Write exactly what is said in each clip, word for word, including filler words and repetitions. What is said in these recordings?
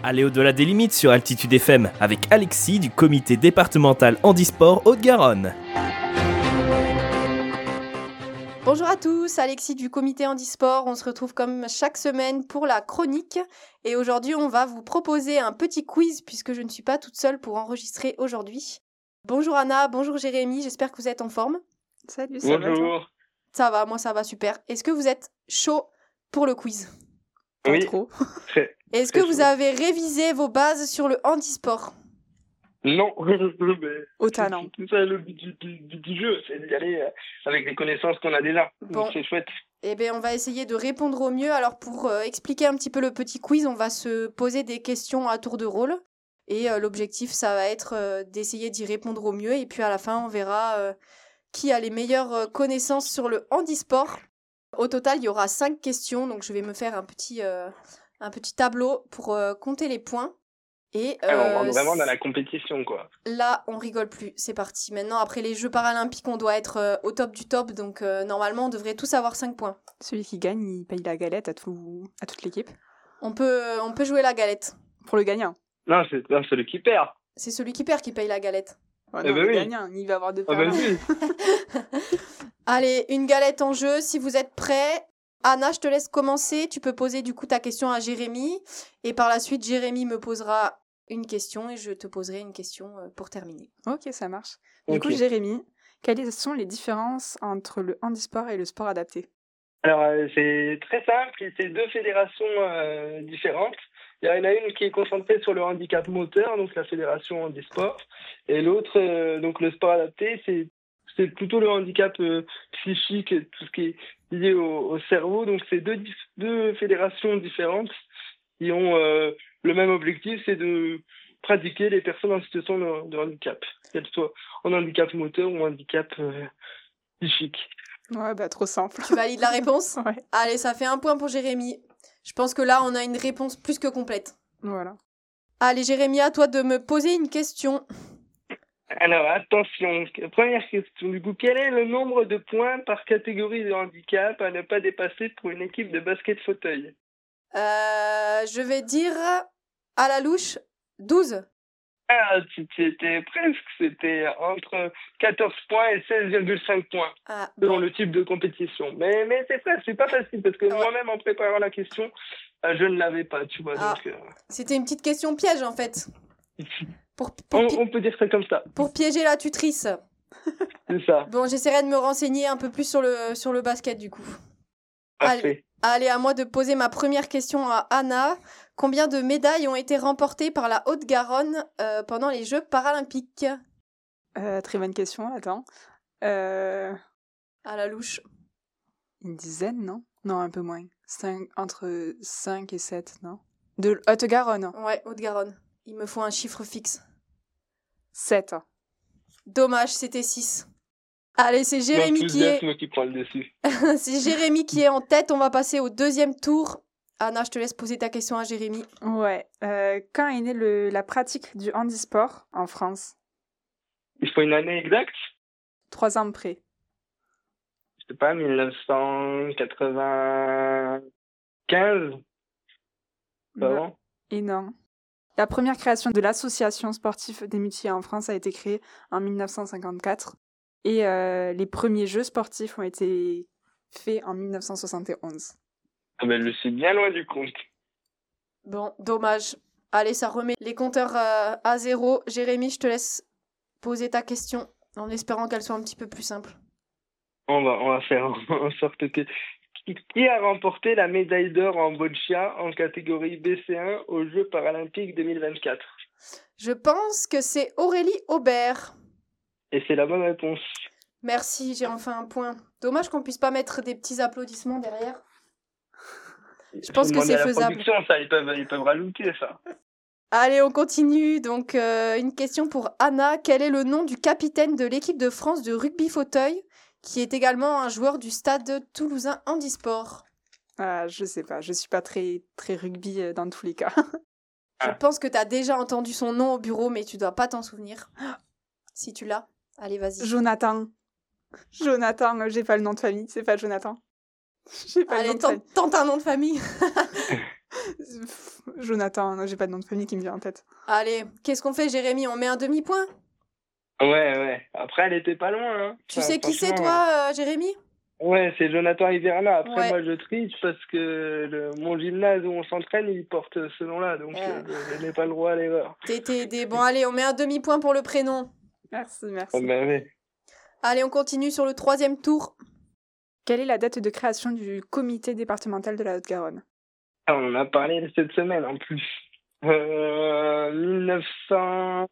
Allez au-delà des limites sur Altitude F M avec Alexis du comité départemental handisport Haute-Garonne. Bonjour à tous, Alexis du comité handisport. On se retrouve comme chaque semaine pour la chronique. Et aujourd'hui, on va vous proposer un petit quiz puisque je ne suis pas toute seule pour enregistrer aujourd'hui. Bonjour Anna, bonjour Jérémy, j'espère que vous êtes en forme. Salut, ça va? Bonjour. Ça va, moi ça va super. Est-ce que vous êtes chaud pour le quiz? Pas Oui. trop. Très. Est-ce Très que vous chaud. avez révisé vos bases sur le handisport? Non, mais Au talent. c'est ça le but du, du, du- du jeu, c'est d'y aller euh, avec des connaissances qu'on a déjà. Bon. Donc c'est chouette. Eh bien, on va essayer de répondre au mieux. Alors, pour euh, expliquer un petit peu le petit quiz, on va se poser des questions à tour de rôle. Et euh, l'objectif, ça va être euh, d'essayer d'y répondre au mieux. Et puis, à la fin, on verra euh, qui a les meilleures euh, connaissances sur le handisport. Au total, il y aura cinq questions. Donc, je vais me faire un petit, euh, un petit tableau pour euh, compter les points. Et Ah, on euh, rentre vraiment dans la compétition, quoi. là, on rigole plus. C'est parti. Maintenant, après les Jeux paralympiques, on doit être euh, au top du top. Donc, euh, normalement, on devrait tous avoir cinq points. Celui qui gagne, il paye la galette à, tout... à toute l'équipe. On peut, on peut jouer la galette. Pour le gagnant. Non, c'est non, celui qui perd. C'est celui qui perd qui paye la galette. Oh, Eh non, ben le oui. gagnant, il va avoir deux Ah parts. bah oui. Allez, une galette en jeu. Si vous êtes prêts, Anna, je te laisse commencer. Tu peux poser du coup ta question à Jérémy. Et par la suite, Jérémy me posera une question et je te poserai une question euh, pour terminer. Ok, ça marche. Du Ok. coup, Jérémy, quelles sont les différences entre le handisport et le sport adapté? Alors, euh, c'est très simple, c'est deux fédérations euh, différentes. Il y en a une qui est concentrée sur le handicap moteur, donc la fédération handisport, et l'autre, euh, donc le sport adapté, c'est c'est plutôt le handicap euh, psychique, et tout ce qui est lié au, au cerveau. Donc, c'est deux, dif- deux fédérations différentes qui ont euh, le même objectif, c'est de pratiquer les personnes en situation de, de handicap, qu'elles soient en handicap moteur ou handicap euh, psychique. Ouais, bah trop simple. Tu valides la réponse? Ouais, Allez, ça fait un point pour Jérémy. Je pense que là, on a une réponse plus que complète. voilà. Allez, Jérémy, à toi de me poser une question. Alors, attention, première question du coup. Quel est le nombre de points par catégorie de handicap à ne pas dépasser pour une équipe de basket fauteuil? Euh, je vais dire à la louche douze. Ah, tu- tu étais presque, c'était entre quatorze points et seize virgule cinq points, Ah, selon bon. le type de compétition. Mais, mais c'est presque, c'est pas facile, parce que Ah ouais. moi-même, en préparant la question, euh, je ne l'avais pas, tu vois. Ah. Donc, euh, C'était une petite question piège, en fait. Pour, pour, on, pi- on peut dire ça comme ça, pour piéger la tutrice. c'est ça. Bon, j'essaierai de me renseigner un peu plus sur le, sur le basket, du coup. Parfait. Allez, à moi de poser ma première question à Anna. Combien de médailles ont été remportées par la Haute-Garonne euh, pendant les Jeux paralympiques? Euh, très bonne question, attends. Euh, À la louche. une dizaine, non? Non, un peu moins. Cinq, entre cinq et sept, non? De Haute-Garonne. Ouais, Haute-Garonne. Il me faut un chiffre fixe. sept. Dommage, c'était six. Allez, c'est Jérémy qui est... L'enthousiasme qui prend le dessus. c'est Jérémy qui est en tête. On va passer au deuxième tour. Anna, je te laisse poser ta question à Jérémy. Ouais. Euh, quand est née le, la pratique du handisport en France? Il faut une année exacte? Trois ans près. Je sais pas, mille neuf cent quatre-vingt-quinze? Pas Non. avant? Et non. La première création de l'association sportive des métiers en France a été créée en mille neuf cent cinquante-quatre. Et euh, les premiers jeux sportifs ont été faits en mille neuf cent soixante et onze. Ah ben, je suis bien loin du compte. Bon, dommage. Allez, ça remet les compteurs euh, à zéro. Jérémy, je te laisse poser ta question en espérant qu'elle soit un petit peu plus simple. On va, on va faire en sorte que... Qui, qui a remporté la médaille d'or en boccia en catégorie B C un aux Jeux paralympiques deux mille vingt-quatre? Je pense que c'est Aurélie Aubert. Et c'est la bonne réponse. Merci, j'ai enfin un point. Dommage qu'on puisse pas mettre des petits applaudissements derrière. Je pense Faut que demander c'est à la faisable. production, ça, ils peuvent, ils peuvent rajouter ça. Allez, on continue. Donc, euh, une question pour Anna. Quel est le nom du capitaine de l'équipe de France de rugby fauteuil, qui est également un joueur du stade toulousain handisport? Ah, je sais pas, je suis pas très, très rugby euh, dans tous les cas. Je Ah. pense que tu as déjà entendu son nom au bureau, mais tu dois pas t'en souvenir. Si tu l'as, allez, vas-y. Jonathan. Jonathan, euh, j'ai pas le nom de famille, c'est pas Jonathan. J'ai pas le nom Allez, de famille. tente, tente un nom de famille. Jonathan, non, j'ai pas de nom de famille qui me vient en tête. Allez, qu'est-ce qu'on fait, Jérémy? On met un demi-point? Ouais, ouais. Après, elle était pas loin. Hein. Tu Enfin, sais qui c'est, franchement, toi, euh, Jérémy? Ouais, c'est Jonathan Hiverna. Après, Ouais. moi, je triche parce que le, mon gymnase où on s'entraîne, il porte ce nom-là. Donc, Euh. euh, je, je n'ai pas le droit à l'erreur. T'es t'es aidé. Bon, allez, on met un demi-point pour le prénom. Merci, Ah, merci. bah, ouais. Allez, on continue sur le troisième tour. Quelle est la date de création du comité départemental de la Haute-Garonne? Ah, on en a parlé cette semaine en plus. Euh, mille neuf cent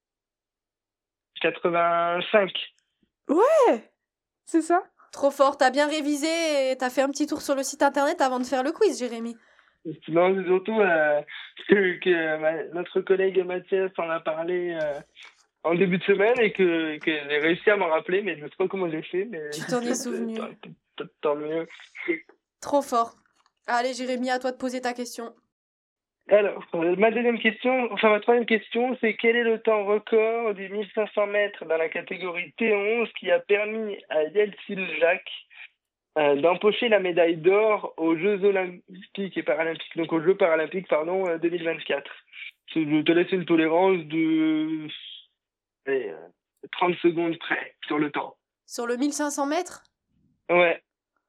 quatre-vingt-cinq. Ouais, c'est ça. Trop fort, t'as bien révisé et t'as fait un petit tour sur le site internet avant de faire le quiz, Jérémy. Non, c'est surtout euh, que, que ma- notre collègue Mathias en a parlé euh, en début de semaine et que, que j'ai réussi à m'en rappeler, mais je ne sais pas comment j'ai fait. Mais Tu t'en es souvenu. tant, tant- tant mieux. Trop fort. Allez, Jérémy, à toi de poser ta question. Alors, euh, ma deuxième question, enfin ma troisième question, c'est quel est le temps record du mille cinq cents mètres dans la catégorie T onze qui a permis à Yael Siljak euh, d'empocher la médaille d'or aux Jeux Olympiques et Paralympiques, donc aux Jeux Paralympiques, pardon, euh, deux mille vingt-quatre. Je je te laisse une tolérance de allez, euh, trente secondes près sur le temps. Sur le mille cinq cents mètres, Ouais.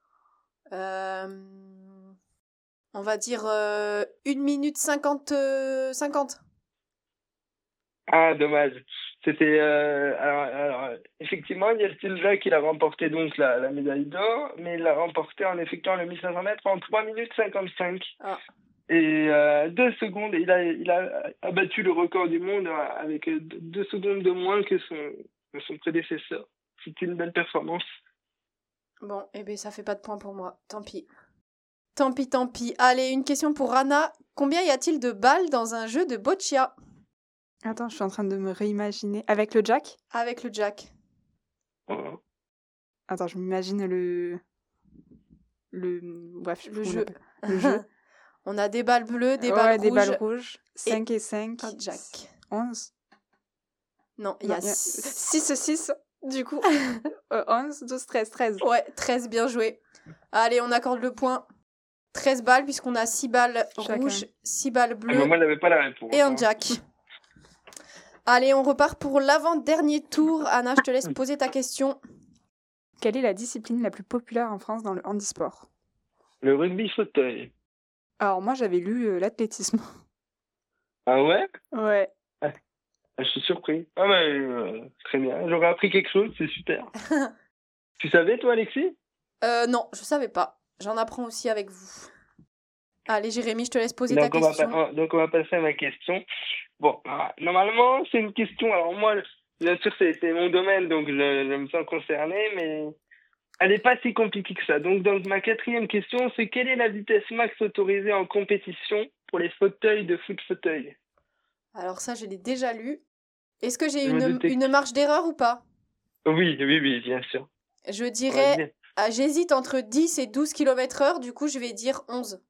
euh, on va dire euh, une minute cinquante. euh, cinquante. Ah, dommage. C'était euh, alors, alors, effectivement, Yael Siljak il a remporté donc la, la médaille d'or, mais il l'a remporté en effectuant le mille cinq cents mètres en trois minutes cinquante-cinq. Ah. Et euh, deux secondes, il a, il a abattu le record du monde avec deux, deux secondes de moins que son, que son prédécesseur. C'était une belle performance. Bon, eh bien, ça fait pas de point pour moi. Tant pis. Tant pis, tant pis. Allez, une question pour Anna. Combien y a-t-il de balles dans un jeu de boccia Attends, je suis en train de me réimaginer. Avec le jack? avec le jack? Voilà. Attends, je m'imagine le... Le... Bref, Le comment on jeu. appelle- Le jeu. On a des balles bleues, des Ouais, balles des rouges, balles rouges. cinq et cinq. un jack. onze. Non, il y Non, a il y a six. six, six, du coup. euh, onze, douze, treize, treize. Ouais, treize, bien joué. Allez, on accorde le point. treize balles, puisqu'on a six balles Chacun. rouges, six balles Ah, bleues mais moi, je n'avais pas la réponse. et un hein. jack. Allez, on repart pour l'avant-dernier tour. Anna, je te laisse poser ta question. Quelle est la discipline la plus populaire en France dans le handisport? Le rugby fauteuil. Alors, moi, j'avais lu euh, l'athlétisme. Ah ouais? Ouais. Ah, je suis surpris. Ah mais euh, très bien. J'aurais appris quelque chose, c'est super. Tu savais, toi, Alexis? Euh, non, je savais pas. J'en apprends aussi avec vous. Allez, Jérémy, je te laisse poser donc ta on, va question. pa- donc on va passer à ma question. Bon, ah, normalement, c'est une question. Alors moi, bien sûr, c'est c'est mon domaine, donc je, je me sens concerné, mais elle n'est pas si compliquée que ça. Donc, donc ma quatrième question, c'est quelle est la vitesse max autorisée en compétition pour les fauteuils de foot fauteuil? Alors ça, je l'ai déjà lu. Est-ce que j'ai Je me une, doutais. une marge d'erreur ou pas? Oui, oui, oui, bien sûr. Je On dirais... va dire. ah, j'hésite entre dix et douze kilomètres heure, du coup, je vais dire onze.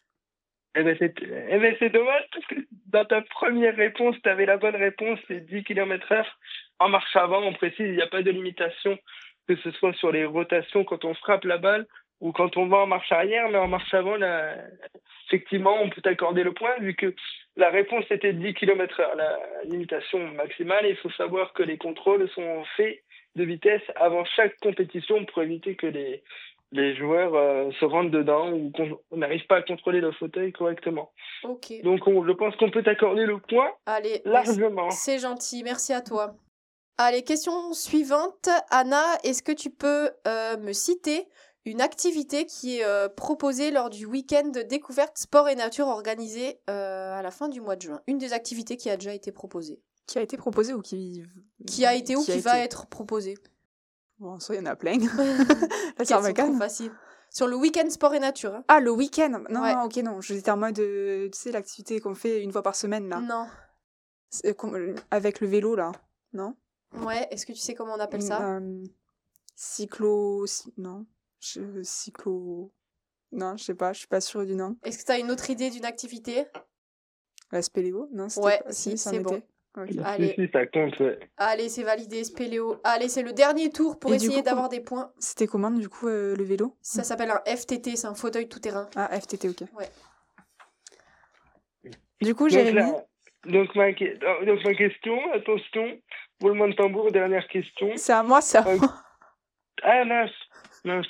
Eh ben, c'est eh ben, c'est dommage parce que dans ta première réponse, tu avais la bonne réponse, c'est dix kilomètres heure. En marche avant, on précise, il n'y a pas de limitation, que ce soit sur les rotations quand on frappe la balle ou quand on va en marche arrière, mais en marche avant, là, effectivement, on peut t'accorder le point vu que la réponse était dix kilomètres heure, la limitation maximale. Et il faut savoir que les contrôles sont faits de vitesse avant chaque compétition pour éviter que les les joueurs euh, se rentrent dedans ou qu'on on n'arrive pas à contrôler le fauteuil correctement. Ok. Donc on, je pense qu'on peut t'accorder le point Allez, largement. c'est gentil, merci à toi. Allez, question suivante. Anna, est-ce que tu peux euh, me citer une activité qui est euh, proposée lors du week-end de découverte sport et nature organisé euh, à la fin du mois de juin? Une des activités qui a déjà été proposée. Qui a été proposé ou qui... Qui a été ou qui, a va été- être proposée? Bon, ça, il y en a plein. La Elles sont trop Sarbacane. faciles. Sur le week-end sport et nature. Hein. Ah, le week-end. Non, Ouais. non, ok, non. J'étais en mode, euh, tu sais, l'activité qu'on fait une fois par semaine, là. Non. C'est comme- euh, Avec le vélo, là. Non? Ouais, est-ce que tu sais comment on appelle ça? Euh, cyclo...cy- Non. Je... Cyclo... Non, je sais pas, je suis pas sûre du nom. Est-ce que tu as une autre idée d'une activité? La spéléo? Non, c'était Ouais, pas... si, c'en c'est était. bon. Ok. Allez. Si, si, ça compte, ouais. Allez, c'est validé, Spéléo. Allez, c'est le dernier tour pour Et du essayer coup, d'avoir com- des points. C'était comment, du coup, euh, le vélo? Ça s'appelle un F T T, c'est un fauteuil tout-terrain. Ah, F T T, ok. Du coup, Donc, Jérémy, là, donc, ma, que- donc ma question, attention, roulement de tambour, dernière question. c'est à moi, c'est à Euh, moi. Ah mince, mince.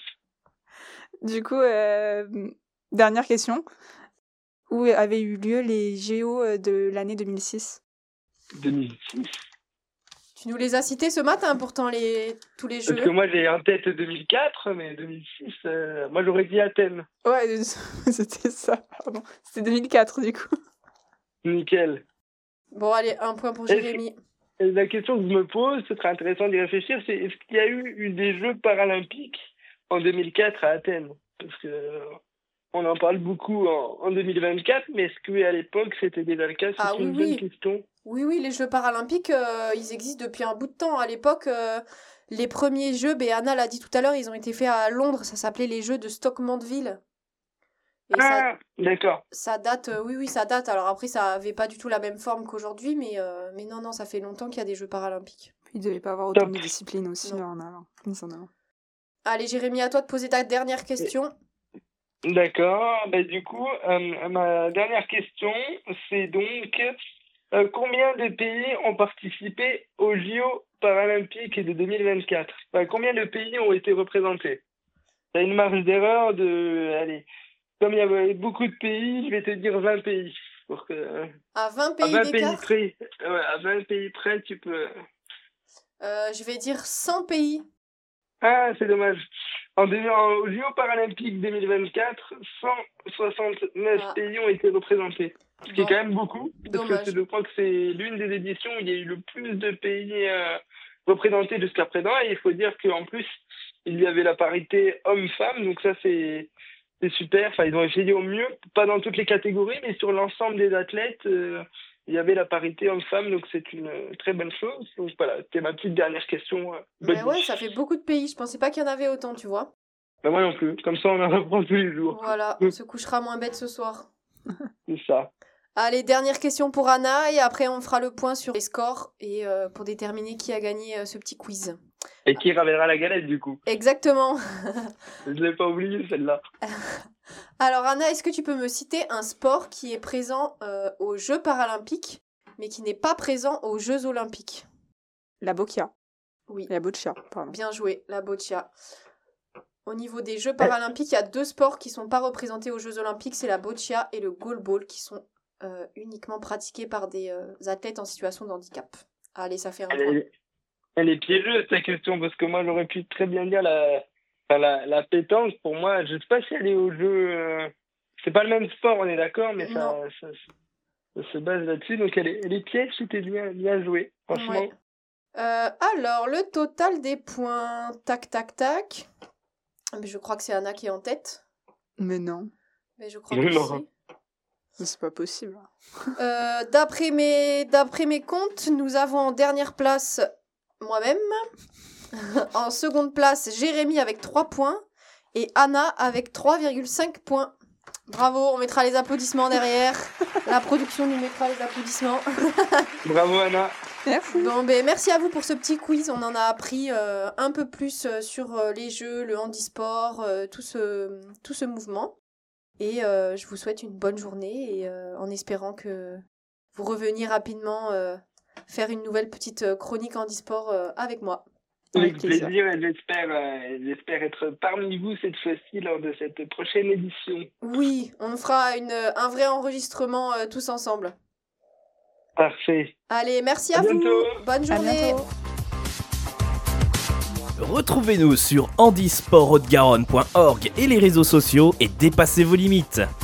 Du coup, euh, dernière question. Où avaient eu lieu les J O de l'année deux mille six? deux mille six. Tu nous les as cités ce matin, pourtant, les... tous les jeux. Parce que moi j'ai en tête deux mille quatre, mais deux mille six, euh, moi j'aurais dit Athènes. Ouais, c'était ça, pardon. C'était deux mille quatre, du coup. Nickel. Bon, allez, un point pour Est-ce- Jérémy. Et la question que je me pose, ce serait intéressant d'y réfléchir, c'est est-ce qu'il y a eu, eu des Jeux paralympiques en deux mille quatre à Athènes? Parce que euh, on en parle beaucoup en, en deux mille vingt-quatre, mais est-ce qu'à l'époque c'était déjà le cas? C'est Ah une oui, bonne oui. question. Oui, oui, les Jeux paralympiques, euh, ils existent depuis un bout de temps. À l'époque, euh, les premiers Jeux, ben, Anna l'a dit tout à l'heure, ils ont été faits à Londres. Ça s'appelait les Jeux de Stoke-Mandeville. Et ça, Ah, d'accord. ça date, euh, oui, oui, ça date. Alors après, ça avait pas du tout la même forme qu'aujourd'hui, mais, euh, mais non, non, ça fait longtemps qu'il y a des Jeux paralympiques. Il devait pas avoir autant Top. de discipline aussi Non. en avant. Mise en avant. Allez, Jérémy, à toi de poser ta dernière question. D'accord. Ben, du coup, euh, ma dernière question, c'est donc euh, combien de pays ont participé aux J O paralympiques de deux mille vingt-quatre? Enfin, combien de pays ont été représentés? Il y a une marge d'erreur de... Allez, comme il y avait beaucoup de pays, je vais te dire vingt pays. Pour que... À vingt À pays vingt pays d'écart, près, ouais, à vingt pays près, tu peux... euh, je vais dire cent pays. Ah, c'est dommage. En, deux- en aux J O paralympiques deux mille vingt-quatre, cent soixante-neuf Ah. pays ont été représentés. Ce qui Bon. est quand même beaucoup, parce Dommage. que c'est- je crois que c'est l'une des éditions où il y a eu le plus de pays euh, représentés jusqu'à présent. Et il faut dire qu'en plus, il y avait la parité homme-femme, donc ça c'est c'est super. Enfin, ils ont essayé au mieux, pas dans toutes les catégories, mais sur l'ensemble des athlètes, euh, il y avait la parité homme-femme, donc c'est une euh, très bonne chose. Donc voilà, c'était ma petite dernière question. euh, Mais bonne ouais, nuit. ça fait beaucoup de pays. Je pensais pas qu'il y en avait autant, tu vois. Ben, moi non plus, comme ça on en apprend tous les jours. Voilà, on se couchera moins bête ce soir. C'est ça. Allez, dernière question pour Anna, et après on fera le point sur les scores et euh, pour déterminer qui a gagné euh, ce petit quiz. Et qui ramènera la galette du coup? Exactement. Je l'ai pas oublié celle-là. Alors Anna, est-ce que tu peux me citer un sport qui est présent euh, aux Jeux paralympiques, mais qui n'est pas présent aux Jeux olympiques? La boccia. Oui, La boccia, pardon. bien joué, la boccia. Au niveau des Jeux paralympiques, il y a deux sports qui sont pas représentés aux Jeux olympiques, c'est la boccia et le goalball, qui sont euh, uniquement pratiqués par des euh, athlètes en situation de handicap. Allez, ça fait un Elle point. est, elle est piégeuse ta question, parce que moi j'aurais pu très bien dire la, enfin, la, la pétanque. Pour moi, je sais pas si elle est au jeu. euh, C'est pas le même sport, on est d'accord, mais ça, Non. ça, ça se base là-dessus. Donc elle est, elle est piège, c'était bien, bien joué, franchement. Ouais. Euh, alors, le total des points, tac, tac, tac. Mais je crois que c'est Anna qui est en tête. Mais non, Mais je crois Mais que non. si. c'est pas possible. Euh, d'après mes, d'après mes comptes, nous avons en dernière place moi-même. En seconde place, Jérémy avec trois points. Et Anna avec trois virgule cinq points. Bravo, on mettra les applaudissements derrière. La production nous mettra les applaudissements. Bravo Anna. Merci. Bon, ben, merci à vous pour ce petit quiz. On en a appris euh, un peu plus euh, sur euh, les jeux, le handisport, euh, tout, ce, tout ce mouvement. Et euh, je vous souhaite une bonne journée et euh, en espérant que vous reveniez rapidement euh, faire une nouvelle petite euh, chronique handisport euh, avec moi. Avec Avec plaisir. plaisir, et j'espère, euh, j'espère être parmi vous cette fois-ci lors de cette prochaine édition. Oui, on fera une, un vrai enregistrement euh, tous ensemble. Parfait. Allez, merci À à, vous. bientôt. Bonne À journée. bientôt. Retrouvez-nous sur handisport haute garonne point org et les réseaux sociaux et dépassez vos limites.